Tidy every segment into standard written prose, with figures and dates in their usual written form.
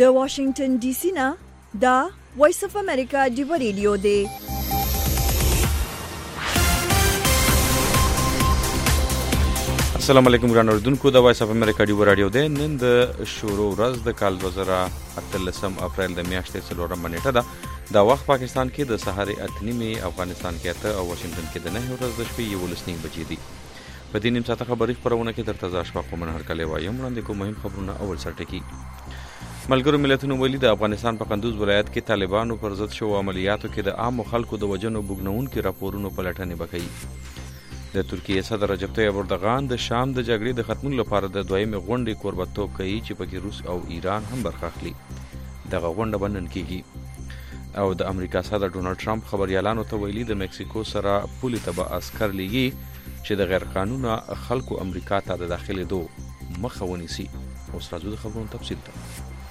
د واشنگټن ډي سي نه دا وایس اف امریکا ډیو ریډیو دی. السلام علیکم ګران اوردونکو، د وایس اف امریکا ډیو رادیو دی. نن د شروع ورځ د کال 2018 اپریل د میاشتې 4 نیټه ده. دا وخت پاکستان کې د سهار 8:30، افغانستان کې 8 او واشنگټن کې د 9 ورځ د شپې 11 بجې دي. په دې نیم ساعته خبري خبرونه کې درته ځا شپه کومه هر کله وایم وړاندې کوم مهم خبرونه. اول سرټکی ملګرو ملتونو ویلي د افغانستان په قندوز ولایت کې طالبانو پر ضد شو عملیاتو کې د عام خلکو د وجنو بوګنونکو راپورونو پلټنې وکړي. د ترکیه صدر رجب طیب اردوغان د شام د جګړې د ختمولو لپاره د دویمې غونډې کوربتوب کوي چې پکې روس او ایران هم برخه اخلي. دغه غونډه بنن کیږي او د امریکا صدر ډونالد ټرمپ خبريالانو ته ویلي د مکسیکو سره پولي ته به عسكر لیږي چې د غیر قانونه خلکو امریکا ته د داخلي دو مخه ونیسي. اوس راځو د خبرونو تفصیل ته.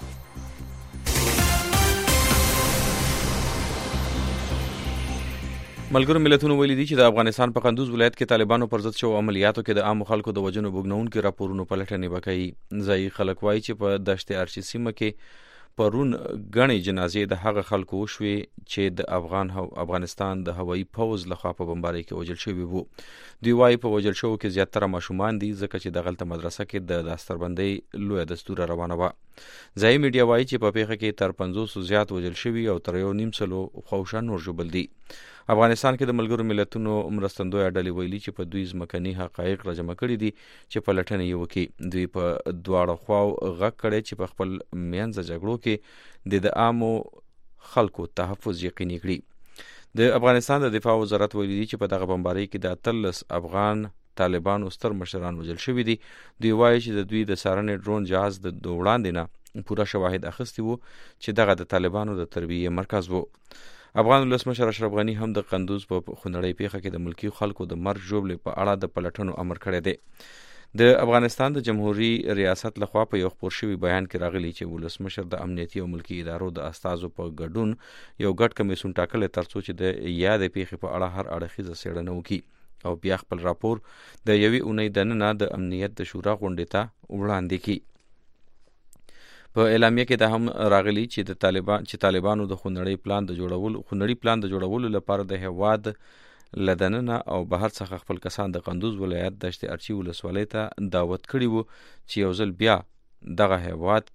ملګرو ملتونو ویلي دي چې د افغانستان په قندوز ولایت کې طالبانو پر ضد شو عملیاتو کې د عام خلکو د وجنو بوګنونکو راپورونو پلټنې وکړي. ځایي خلک وایي چې په دشت ارچي سیمه کې پرون غني جنازې د هغه خلکو وشوي چې د افغانستان د هوایي پوز لخوا په بمبارۍ کې وژل شوي وو. دوی وایي په وژل شوو کې زیاتره ماشومان دي ځکه چې د غلطه مدرسه کې د داستربندۍ لویه دستوره روانه وه. ځایي میډیا وایي چې په پیښه کې تر 500 زیات وژل شوي او تر 1.5 خوشا نور ژوبل دي. افغانستان کې د ملګرو ملتونو مرستندوی ډلې ویلي چې په دوی ځمکني حقایق راجمع کړي دي چې پلټنه یې وکړي. دوی په دواړو خواو غږ کړی چې په خپل منځ جګړو کې د عامو خلکو تحفظ یقیني کړي. د افغانستان د دفاع وزارت ویلي دي چې په دغه بمبارۍ کې د 13 افغان طالبانو ستر مشران وژل شوي دي. دوی وایي چې د دوی د څارنې ډرون جهاز د وړاندې نه پوره شواهد اخیستي وو چې دغه د طالبانو د تربیې مرکز وو. افغان ولسمشر اشرف غنی هم د قندوز په خونړۍ پیښه کې د ملکی خلکو د مرګ ژوبلې په اړه د پلټنو امر کړی دی. د افغانستان د جمهوریت ریاست لخوا په یو خبر شوی بیان کې راغلی چې ولسمشر د امنیتي او ملکی ادارو د استازو په ګډون یو ګډ کمیسیون ټاکلی ترڅو چې د یادې پیښې په اړه هر اړخیزه څېړنه وکړي او بیا خپل راپور د یوې اونۍ دننه د امنیت د شورا غونډې ته وړاندې کړي. په اعلامیه کې دا هم راغلی چې طالبانو د خونړي پلان د جوړولو لپاره د هواد لدننه او بهر څخه خپل کسان د قندوز ولایت دشت ارچي ولسوالۍ ته دعوت کړي وو چې یو ځل بیا دغه هواد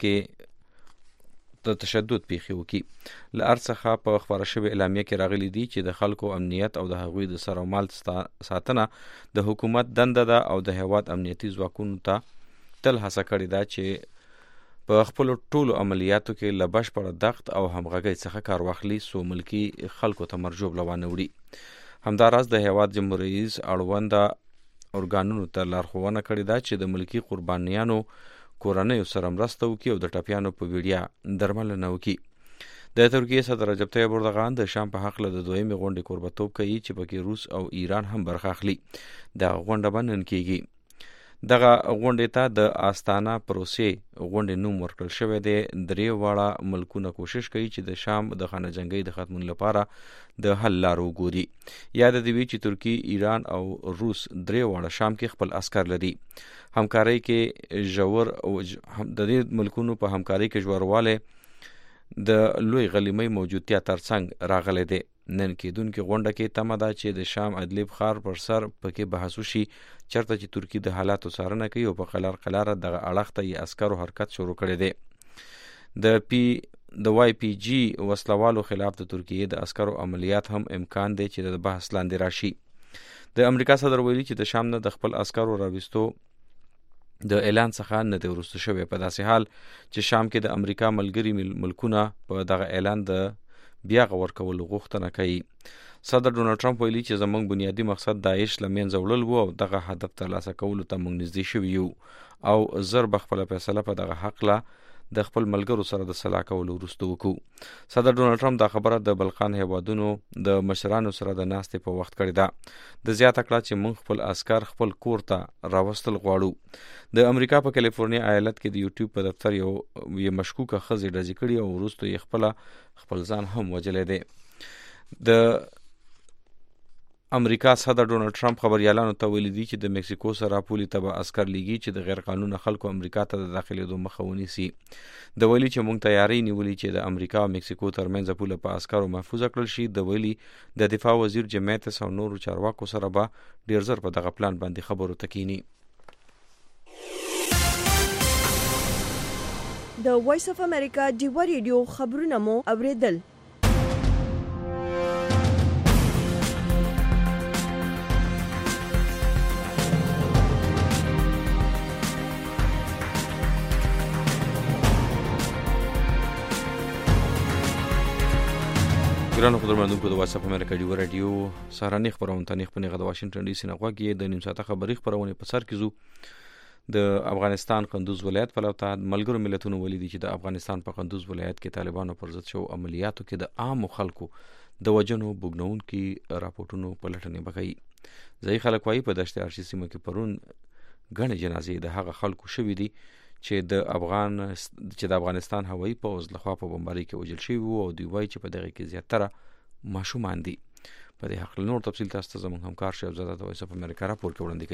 کې د تشدد پیښې وکړي. له هر څخه په خبره شوې اعلامیه کې راغلی دي چې د خلکو امنیت او د هغوی د سر او مال ساتنه د حکومت دنده ده او د هواد امنیتي ځواکونو ته تل هڅه کړې ده چې په خپل ټولو عملیاتو کې له بشپړه دقت او همغږۍ څخه کار واخلي سو ملکی خلکو ته مرجوب لوانه وړي. همداراز د هیواد جمهوریت اړونده ارګانونو ته لارښوونه کړې ده چې د ملکی قربانیانو کورنیو سره مرسته وکړي او د ټپیانو په ویډیا درملنه وکړي. د ترکیه صدر رجب طیب اردوغان د شام په حق له د دویمې غونډې کوربتوب کوي چې پکې روس او ایران هم برخه اخلي. دا غونډه بنن کیږي. دغه غونډې ته د آستانه پروسې غونډې نوم ورکړل شوی دی. درې واړه ملکونه کوشش کوي چې د شام د خانه جنګۍ د ختمولو لپاره د حل لارو وګوري. یاد دی چې ترکیه، ایران او روس درې واړه شام کې خپل عسكر لري. همکارۍ کې ژور د دې ملکونو په همکارۍ کې ژورواله د لوی غلیمۍ موجودتیا ترڅنګ راغلی دی. نن کېدونکې غونډه کې تمه ده چې د شام ادلیب ښار پر سر پکې بحث وشي چېرته چې ترکیه د حالاتو څارنه کوي او په قلاره دغه اړخ ته یې عسکرو حرکت شروع کړی دی. د واي پي جي وسلوالو خلاف د ترکیه د عسکرو عملیات هم امکان دی چې د بحث لاندې راشي. د امریکا صدر ویلي چې د شام نه د خپل عسکرو راوستو د اعلان څخه نه دی وروسته شوی، په داسې حال چې شام کې د امریکا ملګري ملکونه په دغه اعلان د بیا غور کول غوښتنه کوي. صدر ډونالد ټرمپ ویلي چې زموږ بنیادی مقصد داعش له منځه وړل وو او دغه هدف ترلاسه کولو ته موږ نږدې شوي یو او زر به خپله فیصله په دغه حق له د خپل ملګرو سره د صلاح کولو وروسته وکړو. صدر ډونالد ټرمپ دا خبره د بلقان هیوادونو د مشرانو سره د ناستې په وخت کړې ده. د زیاته کړه چې موږ خپل عسکر خپل کور ته راوستل غواړو. د امریکا په کالیفورنیا ایالت کې د یوټیوب په دفتر یو مشکوکه ښځې ډزې کړي او وروسته یې خپل ځان هم وژلی دی. د امریکا صدر ډونالد ټرمپ خبريالانو ته ویلي دي چې د مکسیکو سره پولي ته به عسكر لیږي چې د غیر قانوني خلکو امریکا ته د داخلېدو مخه ونیسي. د ویلي چې موږ تیاری نیولې چې د امریکا او مکسیکو ترمنځ پوله په عسکرو محفوظ کړل شي. د ویلي د دفاع وزیر جیم ماتیس او نورو چارواکو سره به ډیر زر په دغه پلان باندې خبرو تکینی. د وایس اف امریکا ډیوا ریډیو خبرونه مو اوریدل. ګرانو خبرمندونکو د وایس اف امریکا ډیوا رادیو سهارنی خبرونه تنیخ په غږ د واشنگټن ډي سي نه غوږی د نیم ساعته خبري خبرونه په سر کې زو. د افغانستان قندوز ولایت په لور ته ملګرو ملتونو ولیدي چې د افغانستان په قندوز ولایت کې طالبانو پر ضد شو عملیاتو کې د عام خلکو د وجنو بوګنونکو راپورټونو په لټنې بغي ځای خلک وايي په دشت ارشي سیمه کې پرون غنې جنازې د هغه خلکو شوې دي چې د افغانستان هوایي پوځ لخوا په بمبارۍ کې وژل شوي وو او دوی وایي چې په دغه کې زیاتره ماشومان دي. په دې حق نور تفصیل تاسو ته زموږ همکار شیخ زاده د وایس اف امریکا راپور کې وړاندې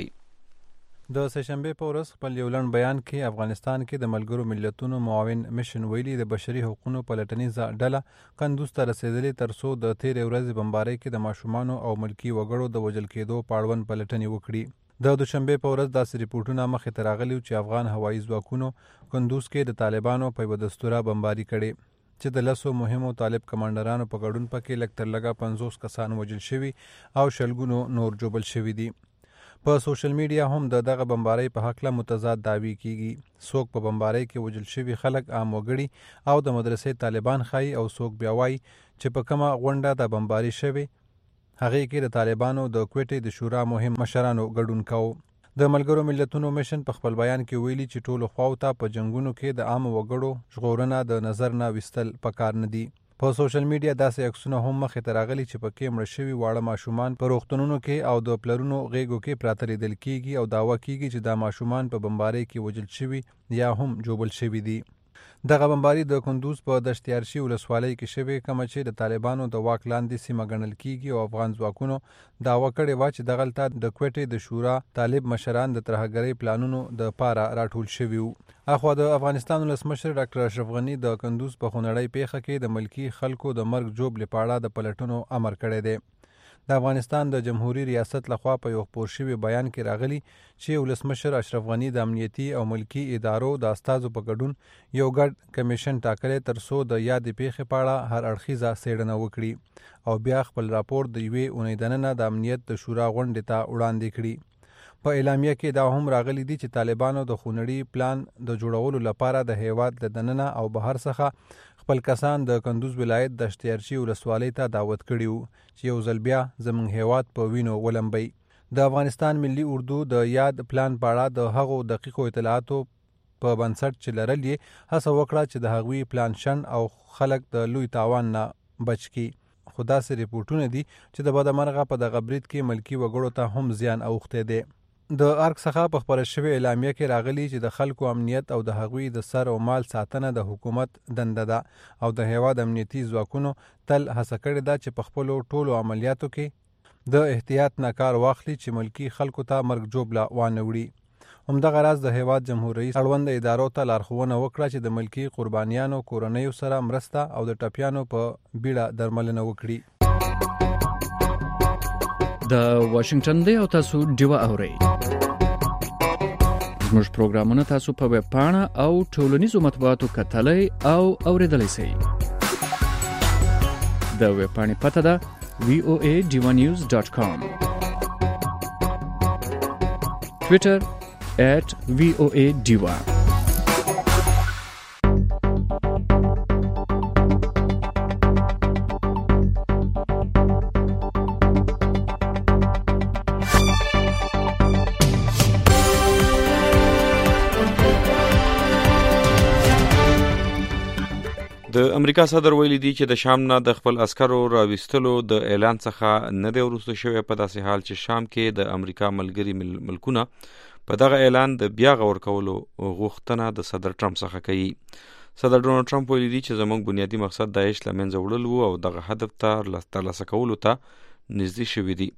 کوي. د سهشنبه په ورځ خپل یو لنډ بیان کې افغانستان کې د ملګرو ملتونو معاون میشن ویلي د بشري حقوقو پلټنیزه ډله قندوز ته رسیدلې تر څو د تیر ورځې بمبارۍ کې د ماشومان او ملکی وګړو د وژل کېدو په اړوند پلټنې وکړي. د دوشنبه په ورځ داسې ریپورتونه مخې ته راغلي چې افغان هوایي ځواکونو قندوز کې د طالبانو په یوه دستوره بمباري کړې چې د 10 مهمو طالب کمانډرانو په ګډون پکې لږ تر لږه 50 کسان وژل شوي او شلګونو نور جوبل شوي دي. په سوشل میډیا هم دغه بمبارۍ په حق له متضاد دعوی کیږي. څوک په بمبارۍ کې وژل شوي خلک عام وګړي او د مدرسې طالبان ښایي او څوک بیا وایي چې په کومه غونډه د بمبارۍ شوي هغې کې د طالبانو د کوټې د شورا مهم مشرانو ګډون کاوه. د ملګرو ملتونو میشن په خپل بیان کې ویلي چې ټولو خواو ته په جنگونو کې د عام وګړو ژغورنه د نظر نه وستل پکار نه دي. په سوشل میډیا داسې عکسونه هم مخې ته راغلي چې پکې مړه شوي واړه ماشومان په روغتونونو کې او د پلرونو غېږو کې پراته لیدل کیږي او دعوه کیږي چې دا ماشومان په بمبارۍ کې وژل شوي یا هم جوبل شوي دي. دغه بمباري د کندوز په دشت ارشي ولسوالۍ کې شوې کومه چې د طالبانو د واک لاندې سیمه ګڼل کیږي او افغان ځواکونو دعوه کړې وه چې دغلته د کوټې د شورا طالب مشران د ترهګرۍ پلانونو د پاره راټول شوي وو. اخوا د افغانستان ولسمشر ډاکټر اشرف غني د کندوز په خونړۍ پیښه کې د ملکی خلکو د مرګ جوب لپاره د پلټنو امر کړی دی. د افغانستان د جمهوریت ریاست لخوا په یو خپور شوي بیان کې راغلی چې ولسمشر اشرف غني د امنیتي او ملکی ادارو د استازو په ګډون یو ګډ کمیشن ټاکلی تر څو د یادې پیښې په اړه هر اړخیزه څېړنه وکړي او بیا خپل راپور د یوې اونۍ دننه د امنیت د شورا غونډې ته وړاندې کړي. په اعلامیه کې دا هم راغلی دي چې طالبانو د خونړي پلان د جوړولو لپاره د هیواد د دننه او بهر څخه خپل کسان د کندوز ولایت د دشت ارشي ولسوالۍ ته دعوت کړي وو چې یو ځل بیا زموږ هیواد په وینو ولمبي. د افغانستان ملي اردو د یاد پلان په اړه د هغو دقیقو اطلاعاتو په بنسټ چې لرل یې هڅه وکړه چې د هغوی پلان شن او خلک د لوی تاوان نه بچ کړي. خو داسې ریپورټونه دي چې د بدمرغه په دغه برید کې ملکي وګړو ته هم زیان اوښتی دی. د ارګ څخه په خپره شوې اعلامیه کې راغلي چې د خلکو امنیت او د هغوی د سر او مال ساتنه د حکومت دنده ده او د هیواد امنیتي ځواکونو تل هڅه کړې ده چې په خپلو ټولو عملیاتو کې د احتیاط نه کار واخلي چې ملکي خلکو ته مرګ جوبله وانه وړي. همدغه راز د هیواد جمهور رئیس اړوند ادارو ته لارښوونه وکړه چې د ملکي قربانیانو کورنیو سره مرسته او د ټپیانو په بیړه درملنه وکړي. د واشنگټن دی او تاسو ډیوا اورئ. زموږ پروګرامونه تاسو په ویب پاڼه او ټولنیزو مطبوعاتو کتلای او اوریدلای شئ. د ویب پاڼې پته ده voadivanews.com. Twitter @voadiva. د امریکا صدر ویلي دی چې د شام نه د خپل عسکرو راوستلو د اعلان څخه نه دی وروسته شوی په داسې حال چې شام کې د امریکا ملګري ملکونه په دغه اعلان د بیا غور کولو غوښتنه د صدر ټرمپ څخه کوي. صدر ډونالد ټرمپ ویلي دی چې زموږ بنیادی مقصد داعش له منځه وړل وو او دغه هدف ته ترلاسه کولو ته نږدې شوي دي.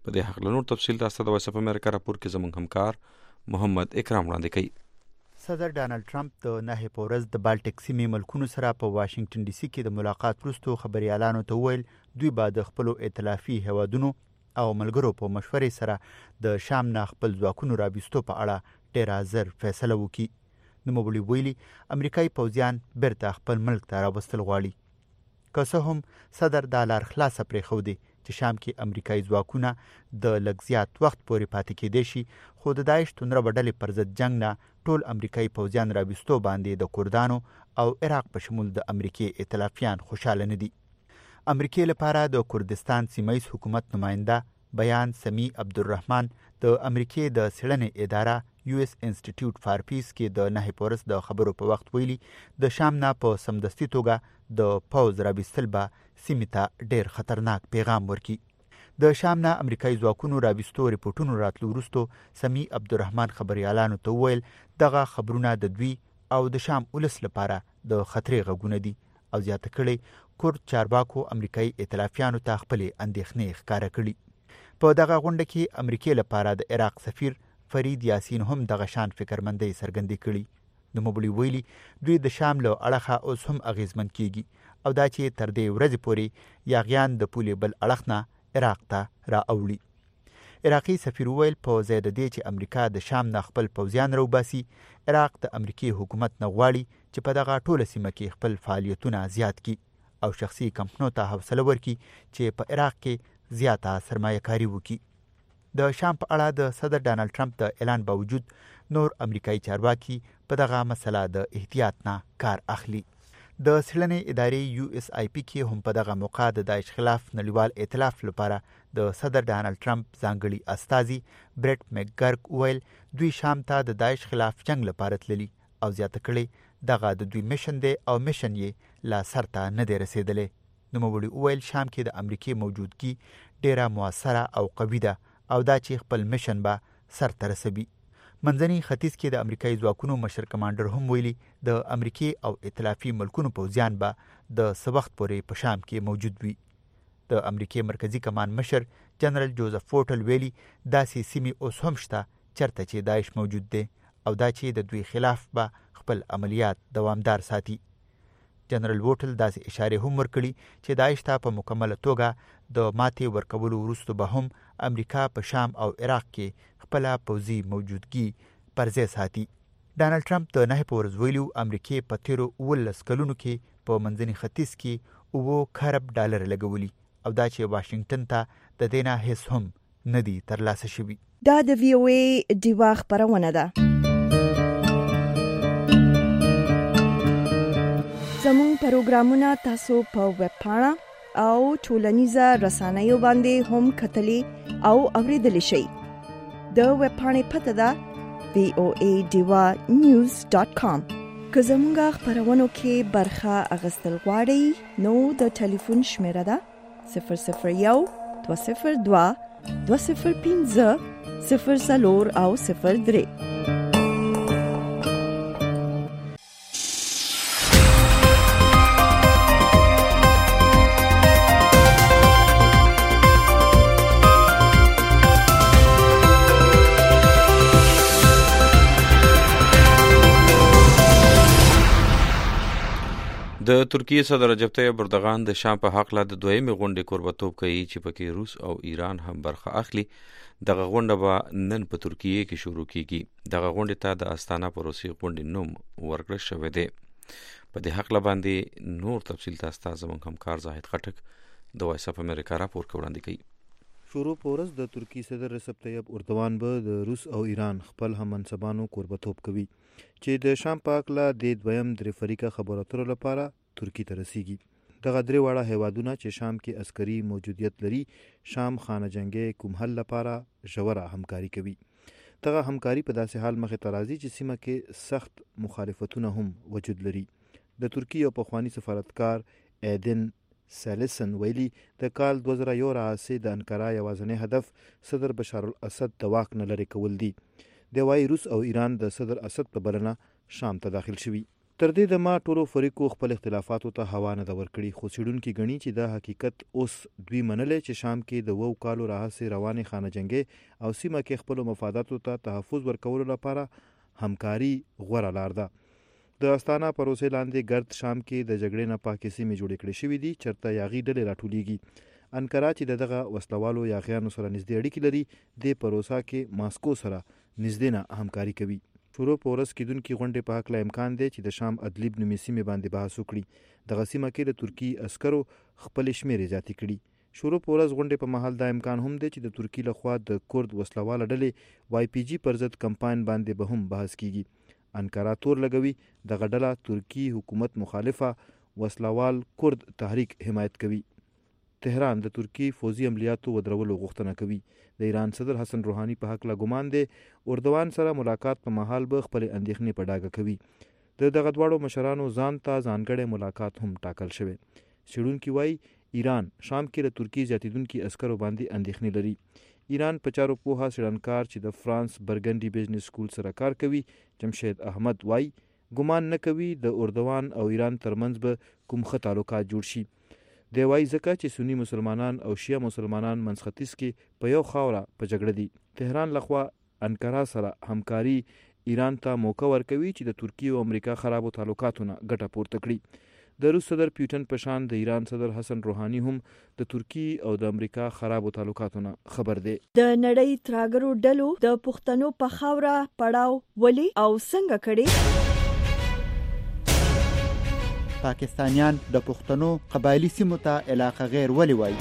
په دې حق له نور تفصیل تاسو د وایس اف امریکا راپور کې زموږ همکار محمد اکرام وړاندې کوي. صدر ډانلډ ټرمپ د نهه په ورځ د بالټیک سیمې ملکونو سره په واشنگټن ډي سي کې د ملاقات وروسته خبريالانو ته وویل دوی به د خپل ائتلافي هیوادونو او ملګرو په مشورې سره د شام نه خپل ځواکونو راوستو په اړه ډېر زر فیصله وکړي. نوموړي ویلي امریکایي پوځیان بیرته خپل ملک ته راوستل غواړي. که څه هم صدر دا لار خلاصه پرېښودې چې شام کې امریکایي ځواکونه د لږ زیات وخت پورې پاتې کېدای شي، خو د داعش توندره ډلې پر ضد جنګ نه ټول امریکایي پوځیان راوستو باندې د کردانو او عراق په شمول د امریکې ائتلافیان خوشاله نه دي. امریکې لپاره د کردستان سیمه‌یز حکومت نماینده بیان سمی عبدالرحمن د امریکې د څېړنې اداره US انسټیټیوټ فار پیس کې د نهه په ورځ د خبرو په وخت ویلي د شام نه په سمدستي توګه د پوځ راوستل به سیمې ته ډېر خطرناک پیغام ورکړي. د شام نه امریکایي ځواکونو راوستو ریپورټونو راتلو وروسته سمی عبدالرحمن خبريالانو ته وویل دغه خبرونه د دوی او د شام ولس لپاره د خطرې غږونه دي او زیاته کړي کورد چارواکو امریکایي ائتلافیانو ته خپلې اندېښنې ښکاره کړي. په دغه غونډه کې امریکې لپاره د عراق سفیر فرید یاسین هم دغه شان فکرمندۍ څرګندې کړي. نوموړي ویلي دوی د شام له اړخه اوس هم اغیزمن کیږي او دا چې تر دې ورځې پورې یاغیان د پولې بل اړخ نه عراق ته را اوړي. عراقي سفیر ویل په ځای د دې چې امریکا د شام نه خپل پوځیان راوباسي، عراق د امریکې حکومت نه غواړي چې په دغه ټوله سیمه کې خپل فعالیتونه زیات کړي او شخصي کمپنیو ته حوصله ورکړي چې په عراق کې زیاته سرمایه کاري وکړي. د شام په اړه د صدر ډانلډ ټرمپ د اعلان باوجود نور امریکایي چارواکي په دغه مسله د احتیاط نه کار اخلي. د څېړنې ادارې USIP کې هم په دغه موقع د داعش خلاف نړیوال ائتلاف لپاره د صدر ډانلډ ټرمپ ځانګړي استازي برټ مکګرک ویل دوی شام ته د داعش خلاف جنگ لپاره تللي او زیاته کړي دغه د دوی میشن دی او میشن یې لا سر ته نه دی رسیدلی. نوموړي ویل شام کې د امریکې موجودګي ډیره موثره او قوي ده او دا چې خپل میشن به سر ته رسوي. منځني ختیځ کې د امریکایي ځواکونو مشر کمانډر هم ویلي د امریکې او ائتلافي ملکونو پوځیان به د څه وخت پورې په شام کې موجود وي. د امریکې مرکزی کمان مشر جنرال جوزف فورټل ویلي داسې سیمې اوس هم شته چرته چې داعش موجود دی او دا چې د دوی خلاف به خپل عملیات دوامدار ساتي. جنرال ووټل داسې اشاره هم ورکړي چې داعش ته په مکمله توګه د ماتې ورکولو وروسته به هم امریکا په شام او عراق کې خپله پوځي موجودګي پر ځای ساتي. ډانلډ ټرمپ د نهه په ورځ ویلي امریکې په تیرو 19 کلونو کې په منځني ختیځ کې 7 خرب ډالر لګولي او دا چې واشنگټن ته د دې نه هیڅ هم نه دي ترلاسه شوي. دا د VOA ډیوا خپرونه ده. زموږ پروګرامونه تاسو په ویب پاڼه او ټولنیزه رسنیو باندې هم کتلی او اوریدلی شئ. د ویب پاڼې پته ده voadewanews.com. که زموږ خپرونو کې برخه اخیستل غواړئ نو د ټلیفون شمیره ده 001 202 205 04 او 03. د ترکیه صدر رجب طیب اردوغان د شام په حق لا د دویمې غونډې کوربتوب کوي چې پکې روس او ایران هم برخه اخلي. دغه غونډه به نن په ترکیه کې شروع کیږي. دغه غونډې ته د استانا پروسي غونډې نوم ورکړل شوی دی. په دې حق لا باندې نور تفصیل تاسو زموږ همکار زاهد خټک د وایس اف امریکا راپور وړاندې کوي. شروع پورز د ترکی صدر رجب طیب اردوغان به د روس او ایران خپل هم منصبانو کوربتوب کوي چې د شام په حق لا د دویم درې فریقه خبرو اترو لپاره ترکی ته رسیږي. دغه درې واړه هیوادونه چې شام کې عسکري موجودیت لري شام خانه جنگي کوم حل لپاره ژوره همکاري کوي. دغه همکاري په داسې حال مخې ته راځي چې سیمه کې سخت مخالفتونه هم وجود لري. د ترکی او پخوانی سفارتکار ایدن سالسن ویلي د کال 2001 راهیسې د انقره یوازینی هدف صدر بشار الاسد د واک نه لرې کول دي. د وايي روس او ایران د صدر اسد په بلنه شام ته داخل شوي. تر دې د ما ټولو فریقو خپل اختلافاتو ته هوا نه ده ورکړي، خو څېړونکي ګڼي چې دا حقیقت اوس دوی منلی چې شام کې د 2 کالو راهیسې روانې خانه جنګۍ او سیمه کې خپلو مفاداتو ته تحفظ ورکولو لپاره همکاري غوره لار ده. د استانا پروسې لاندې ګرد شام کې د جګړې نه پاکې سیمې جوړې کړې شوې دي چېرته یاغي ډلې راټولیږي. انکارا چې دغه وسلوالو یاغیانو سره نږدې اړیکې لري، د پروسه کې ماسکو سره نږدې نه همکاري کوي. شروع په ورځ کېدونکي غونډې په هکله امکان دی چې د شام ادلیب نومې سیمې باندې بحث وکړي. دغه سیمه کې د ترکي عسکرو خپلې شمېرې زیاتې کړي. شروع په ورځ غونډې په مهال دا امکان هم دی چې د ترکي لخوا د کورد وسلواله ډلې YPG پر ضد کمپاین باندې به هم بحث کیږي. انکارا تور لګوي دغه ډله ترکي حکومت مخالفه وسلوال کورد تحریک حمایت کوي. تهران د ترکی فوزي عملیاتو ودرولو غوښتنه کوي. د ایران صدر حسن روحاني په حق لا ګمان دی اردوان سره ملاقات په محل به خپل اندېښنې په ډاګه کوي. د دغه دواړو مشرانو ځان ته ځانګړی ملاقات هم ټاکل شوی. څېړونکي وایي ایران شام کې د ترکي زیاتېدونکي عسکرو باندې اندېښنې لري. ایران په چارو پوهه څېړنکار چې د فرانس برګنډي بزنس سکول سره کار کوي جمشید احمد وایي ګمان نه کوي د اردوان او ایران ترمنځ به کوم ښه تعلقات جوړ شي. دی وایي ځکه چې سنی مسلمانان او شیعه مسلمانان منځ ختیځ کې په یو خاوره په جګړه دي. تهران لخوا انکارا سره همکاري ایران ته موقع ورکوي چې د ترکیه او امریکا خرابو تعلقاتو نه ګټه پورته کړي. د روس صدر پیوټن په شان د ایران صدر حسن روحاني هم د ترکیه او د امریکا خرابو تعلقاتو نه خبر دی. د نړۍ تراګرو ډلو د پښتنو په خاوره پړاو ولي او څنګه کړي؟ پاکستانیان د پښتنو قبایلی سیمو ته علاقه غیر ولې وایي؟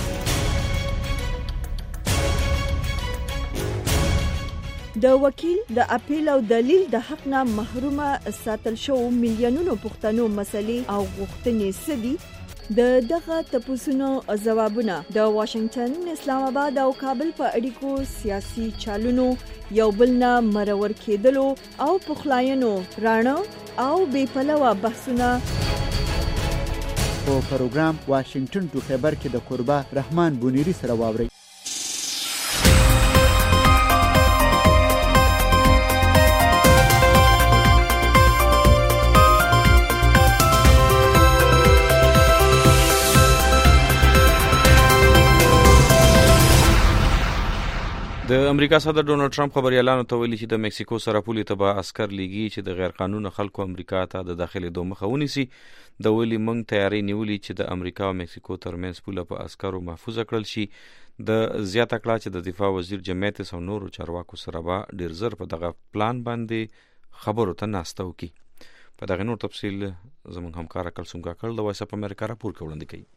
د وکیل د اپیل او دلیل د حق نه محرومه ساتل شو میلیونونو پښتنو مسلې او غوښتنې سدي. د دغه تپوسونو ځوابونه د واشنگټن، اسلام آباد او کابل په اړیکو سیاسي چالونو یو بل نه مرور کېدلو او پخلاینو راڼه او بې پلوه بحثونه په پروګرام واشنگټن ټو خبر کې د قربا رحمان بونیری سره واوري. د امریکا صدر ډونالد ټرمپ خبريالانو ته ویلي چې د مکسیکو سره پولې ته به عسكر لیږي چې د غیر قانوني خلکو امریکا ته د داخلېدو مخه ونیسي. د ویلي موږ تیاری نیولې چې د امریکا او مکسیکو ترمنځ پوله په عسکرو محفوظ کړل شي. د زیاته کړه چې د دفاع وزیر جمیتس او نورو چارواکو سره به ډیر زر په دغه پلان باندې خبرو ته ناسته وکړي. په دغه نور تفصیل زموږ همکار کلثوم کاکړ د وایس اپ امریکا راپور وړاندې کوي.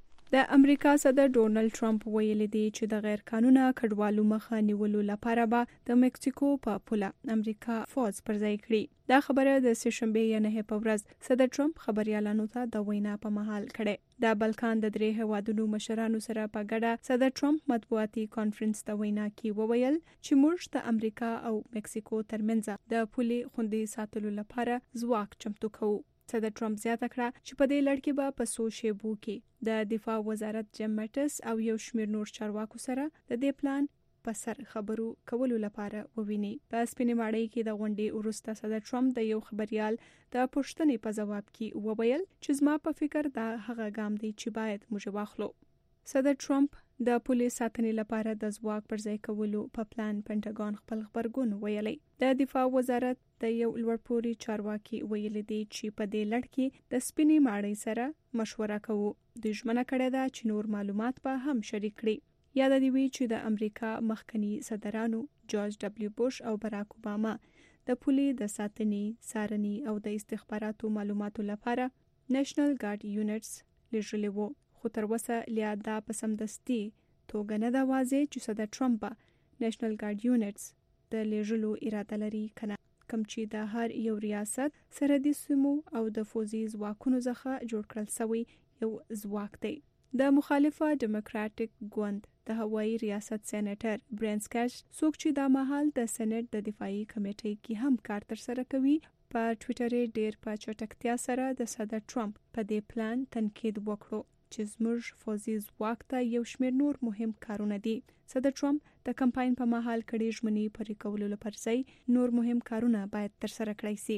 د امریکا صدر ډونالد ټرمپ ویلي دی چې د غیر قانوني کډوالو مخه نیولو لپاره به د مکسیکو په پوله امریکا فوج پر ځای کړي. دا خبره د سهشنبه یا 9 په ورځ صدر ټرمپ خبريالانو ته د وینا په محل کړي. د بلکان د 3 هوادونو مشرانو سره په ګډه صدر ټرمپ مطبوعاتي کانفرنس ته وینا کې وویل چې موږ د امریکا او مکسیکو ترمنځ د پولې خوندي ساتلو لپاره ځواک چمتو کوو. صدر ټرمپ زیاته کړه چې په دې لړ کې به په څو شیبو کې د دفاع وزارت جیم میټس او یو شمېر نور چارواکو سره د دې پلان په سر خبرو کولو لپاره وویني. په سپینې ماڼۍ کې د غونډې وروسته صدر ټرمپ د یو خبريال د پوښتنې په ځواب کې وویل چې زما په فکر دا هغه ګام دی چې باید موږ واخلو. صدر ټرمپ د پولیس ساتنې لپاره د ځواک پر ځای کولو په پلان پینټاګون خپل خبرګون ویلي. د دفاع وزارت د یو لوړپوړي چارواکي ویلي دی چې په دې لړ کې د سپینې ماڼۍ سره مشوره کوو. د ژمنه کړې ده چې نور معلومات به هم شریک کړي. یاد دی وی چې د امریکا مخکنی صدرانو جورج ډبلیو بوش او براک اوباما د پولې د ساتنې، څارنې او د استخباراتو معلوماتو لپاره نېشنل ګارد یونټس لېږلي وو. خو تر اوسه لا دا په سمدستي توګه نه ده واضح چې صدر ټرمپ نېشنل ګارد یونټس د لېږلو اراده لري کنه، کوم چې د هر یو ریاست سرحدي سیمو او د فوزي ځواکونو څخه جوړ کړل شوی یو ځواک دی. د مخالفه ډیموکراټک ګوند د هوایي ریاست سېنیټر برینس کاش څوک چې د مهال د سېنات د دفاعي کمیټې کې هم کار تر سره کوي په ټوئیټر ډیر په چټکتیا سره د صدر ټرمپ په دې پلان تنقید وکړو چې زموږ فوزي ځواک ته یو شمېر نور مهم کارونه دي. صدر ټرمپ د کمپاین په مهال کړي ژمنې پرې کولو لپاره نور مهم کارونه باید تر سره کړای شي.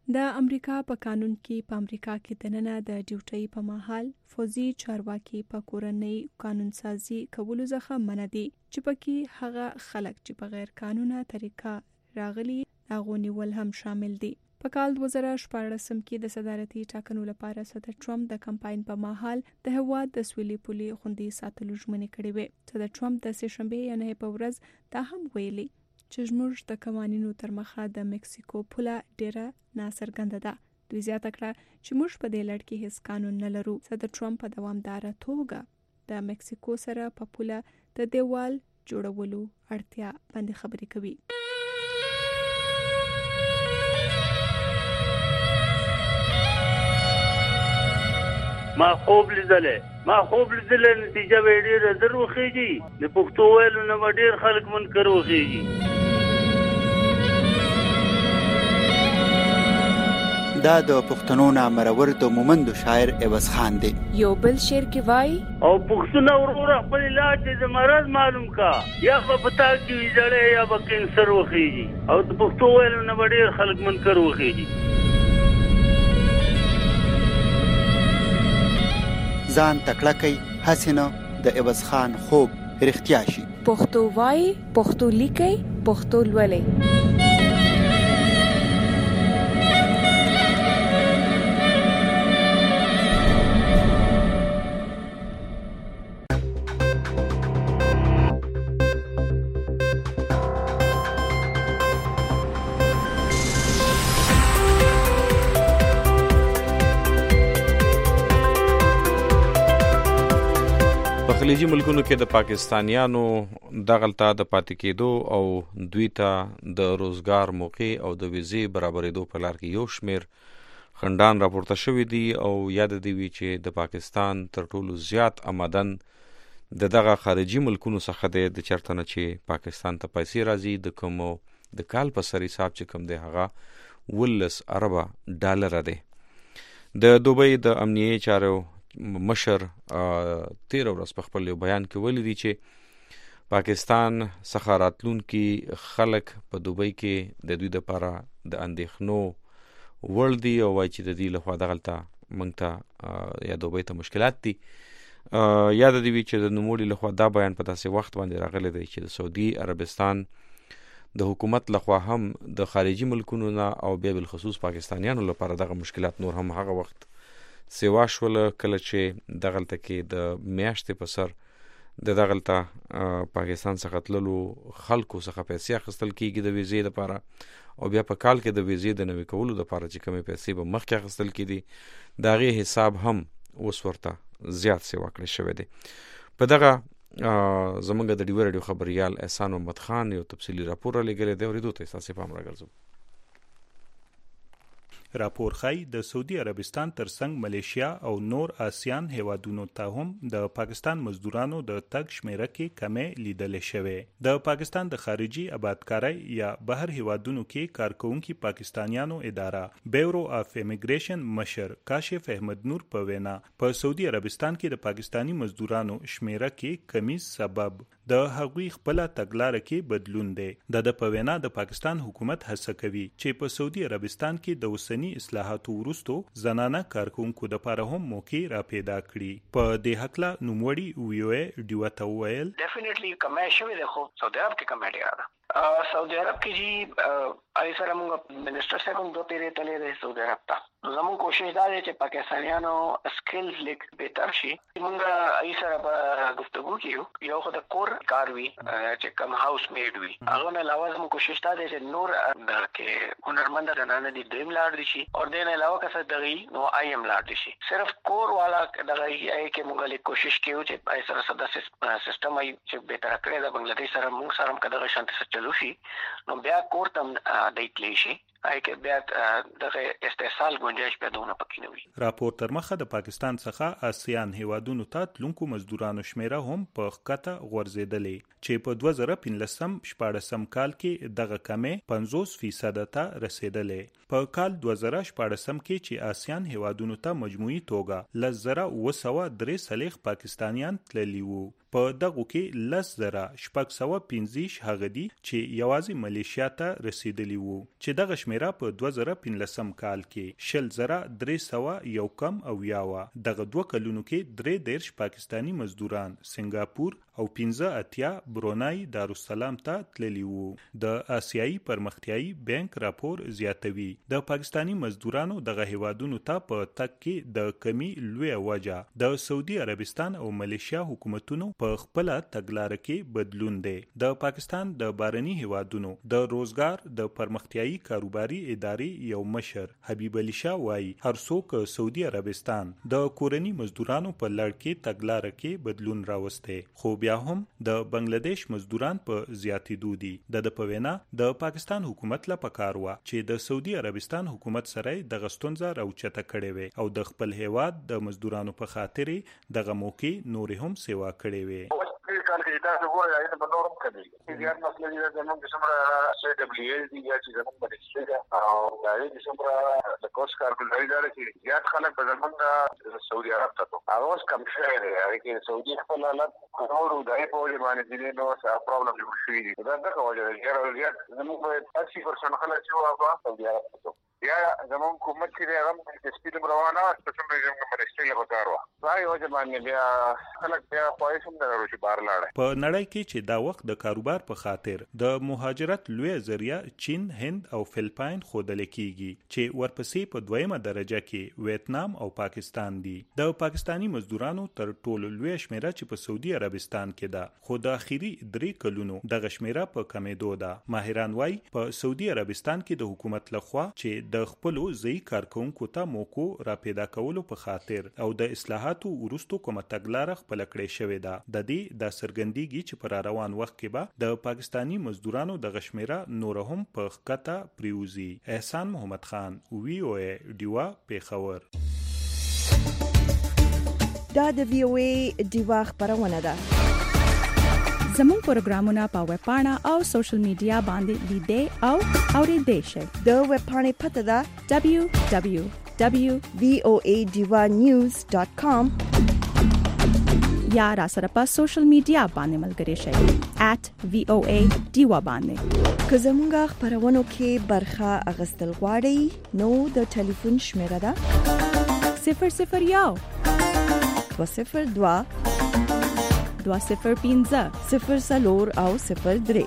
د امریکا په قانون کې په امریکا کې دننه د ډیوټي په مهال فوزي چارواکي په کورنۍ قانون سازي کولو څخه منع دي چې پکې هغه خلک چې په غیر قانوني طریقه راغلي هغه نیول هم شامل دي. په کال 2014 کې د صدارتي ټاکنو لپاره صدر ټرمپ د کمپاین په مهال د هواد د سویلي پولي خوندي ساتلو ژمنې کړې وې. صدر ټرمپ د سهشنبه یعنی په ورځ دا هم ویلي چې زموږ د قوانینو تر مخه د مکسیکو پوله ډیره ناڅرګنده ده. دوی زیاته کړه چې موږ په دې لړ کې هیڅ قانون نه لرو. صدر ټرمپ په دوامداره توګه د مکسیکو سره په پوله د دیوال جوړولو اړتیا باندې خبرې کوي. ما خوب لیدلې نتیجه به ډېره زر وخیږي. د پښتو ویلو نه به ډېر خلک منکر وخیږي. دا د پښتنو نامرور د مومندو شاعر عوض خان دی. یو بل شعر کې وای او پښتون ورور خپل علاج د مرض معلوم کا یا په پتا کې ویځړې یا په کینسر وخیږي او د پښتو ویلو نه به ډېر خلک منکر وخیږي. ځان تکړه کوي حسینه د عوض خان خوب رښتیا شي. پښتو وای، پښتو لیکي، پښتو لولي. خلیجي ملکونو کې د پاکستانیانو دغلطه د پاتې کېدو او دوی ته د روزګار موقع او د ویزې برابرېدو په لار کې یو شمیر خندان راپورته شوی دی او یاد دی وی چې د پاکستان تر ټولو زیات آمدن دغه خارجي ملکونو څخه د چرتنه چې پاکستان ته پیسې راځي د کومو د کال په سر حساب چې کوم دی هغه 10 ارب ډالر دی. د دوبۍ د امنیتي چارو مشر 13 ورځ په خپل بیان کې ویلي دي چې پاکستان څخه راتلونکي خلک په دوبۍ کې د دوی لپاره د اندېښنو وړ دي او وايي چې د دې لخوا دغلطه موږ ته یا دوبۍ ته مشکلات دي. یاد دی چې د نوموړي لخوا دا بیان په داسې وخت باندې راغلی دی چې د سعودي عربستان د حکومت لخوا هم د خارجي ملکونو نه او بیا بالخصوص پاکستانیانو لپاره دغه مشکلات نور هم هغه وخت سیوا شول کله چې دغلطه کې د میاشتې په سر د دغلطه پاکستان څخه تللو خلکو څخه پیسې اخیستل کیږي د ویزې لپاره او بیا په کال کې د ویزې د نوي کولو لپاره چې کومې پیسې به مخکې اخیستل کیدي دا غي حساب هم اوس ورته زیات سیوا کړی شوی دی. په دغه زمونږ د ډیو رادیو خبريال احسان محمد خان یو تفصیلی راپور لګیلی دی ورېدو ته تاسو پام راګرځو. راپور خای د سعودي عربستان ترڅنګ ملیشیا او نور آسیان هیوادونو ته هم د پاکستان مزدورانو د تګ شمیره کې کمې لیدل شوې. د پاکستان د خارجي آبادکارۍ یا بهر هیوادونو کې کارکونکو پاکستانیانو اداره بیورو اف امیګریشن مشر کاشف احمد نور په وینا په سعودي عربستان کې د پاکستانی مزدورانو شمیره کې کمی سبب د هغوی خپل تګلارې کې بدلون دی. د په وینا د پاکستان حکومت هڅه کوي چې په سعودي عربستان کې د وسنی اصلاحاتو وروسته زنانه کارکونکو د لپاره هم موقع را پیدا کړي. په دې حق لا نوموړي ویوې ډیوته ویل ډیفینیټلی کمه شوی دی خو سعودي عرب کې کمه دی. سعودي عرب کې جی ای سره موږ منسٹر صاحب هم دوه پیرې تلې د سعودي عرب ته زموږ کوشش دا دی چې پاکستانیانو سکلز لیک بهتر شي. موږ ای سره په گفتگو کې یو خو د کور کار وی چې کم هاوس میډ وی هغه نه علاوه موږ کوشش دا دی چې نور د کې هنرمند زنانه دي دریم لاړ دي شي او د نه علاوه کسه دغه نو ایم لاړ دي شي. صرف کور والا دغه ای کې موږ لیک کوشش کیو چې ای سره صدا سیستم ای چې بهتر کړی د بنگلاديش سره موږ سره کداغه شانت سره چلو شي نو بیا کور تم دایتلی شي آی کې بیا دغه استحصال گنجائش پیداونه پکې نه وي. راپور تر مخه د پاکستان څخه آسیان هیوادونو ته تلونکو مزدورانو شمیره هم په خطه غورځېدلې چې په 2015-14 کال کې دغه کمې 50% ته رسیدلې. په کال 2014 کې چې آسیان هیوادونو ته مجموعي توګه 10,903 پاکستانیان تللی وو په دغه کې 10,615 هغه دي چې یوازې ملیشیا ته رسیدلی وو چې دغه شمیره په 2015 کال کې 10,300 کم او یاوه. دغه 2 کلونو کې 33 پاکستانی مزدوران سنگاپور او 15 برونای دارالسلام ته تللی وو. د آسیایي پرمختیایي بانک راپور زیاتوي د پاکستانی مزدورانو دغه هیوادونو ته په تک کې د کمی لوی وجه د سعودي عربستان او ملیشیا حکومتونو په خپل تګلارې کې بدلون دی. د پاکستان د بارني هیوادونو د روزګار د پرمختیایي کاروباري ادارې یو مشر حبیب علي شاه وایي هر څوک سعودي عربستان د کورني مزدورانو په لړ کې تګلارې کې بدلون راوسته، خو بیا هم د بنگلاديش مزدوران په زیاتېدو دي. د په وینا د پاکستان حکومت لا پکار و چې د سعودي عربستان حکومت سره د غستونځه راوچته کړي وي او د خپل هیواد د مزدورانو په خاطر دغه موقع نور هم سیوا کړي وي. کال کې دا وګورئ ایت په نورم کوي زیات مسله دي د نوم د سمره سي دبليو ال دي چې زموږ باندې شته او دا د سمره د کوس کارګلاري دار چې زیات خلک په زمونږ سعودي عرب ته اوس کم شوی دی چې سعودي خپل حالت نورو دای په وجه باندې دي نو څه پرابلم جوړ شوی دی. دا دغه وجه زیات زموږ 80% خلک چې هغه سعودي عرب ته یا زمون کومت چې هغه د سپیډ روانه په څومره زموږ مرستې له وکړو راي او ځمانه بیا خلک بیا خوښوم درو چې بار لاړ. په نړۍ کې چې دا وخت د کاروبار په خاطر د مهاجرت لوی ذریعہ چین، هند او فلپاین خودل کیږي چې ورپسې په دویمه درجه کې ویتنام او پاکستان دي. د پاکستانی مزدورانو تر ټولو لوی شمیره چې په سعودي عربستان کې ده، خو د اخیری 3 کلونو دغه شمیره په کمیدو ده. ماهران وایي په سعودي عربستان کې د حکومت لخوا چې د خپلو ځای کارکونکو ته موکو را پیدا کولو په خاطر او د اصلاحاتو وروستو کومه تګلاره خپل کړې شوې ده. د دې د سرګندېږي چې پر روان وخت کې به د پاکستانی مزدورانو د غشمیره نور هم په خطه پریوزي. احسان محمد خان، وی او ای دیوا پیښور. دا د وی او ای دیوا خبرونه ده. زموږ پروګرامونه په ویب پاڼه او سوشل میډیا باندې لیدئ او اوریدئ شئ. د ویب پاڼې پته ده www.voanews.com یا را سره په سوشل میډیا باندې ملګري شئ @voa دیوا باندې. که زموږ خبرونو کې برخه اغستل غواړئ نو د ټلیفون شمیره ده 001 202 205 0 او 03.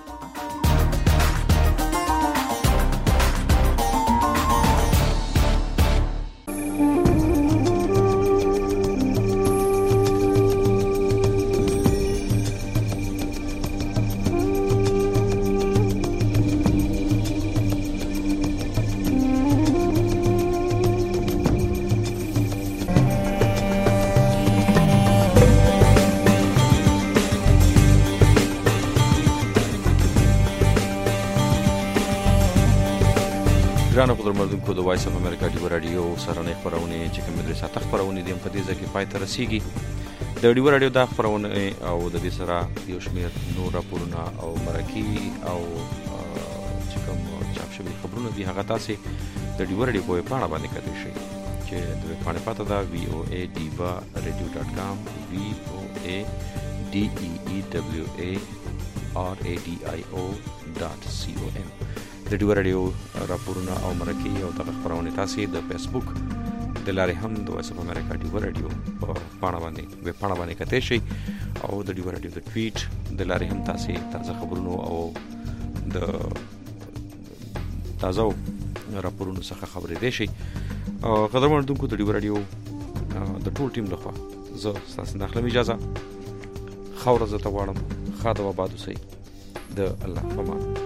ګرانو قدرمنونکو د وایس اف امریکا ډیو رادیو سره نه خبرونه چې کوم درسه خبرونه دي په دې ځکه پای ته رسیږي. د ډیو رادیو د خبرونه او د دې سره یو شمېر نور راپورونه او مرکي او چې کوم چاپ شوی خبرونه دي هغه تاسو د ډیو رادیو په پاڼه باندې کتلی شئ چې د پاڼې پته ده voadiva.radio.com voadeewaradio.com. د ډیو رادیو راپورونه او مرکي او د خبرونه تاسو د فیسبوک د لارې هم د وایس اف امریکا ډیو رادیو په پاڼه باندې کتلی شئ او د ډیو رادیو د ټویټ د لارې هم تاسو تازه خبرونه او د تازه راپورونو څخه خبرېدای شئ. قدرمنونکو د ډیو رادیو د ټول ټیم لخوا زه تاسو نه اخلم اجازه. خاور زه ته غواړم خاطر و باد اوسئ. د الله په امان.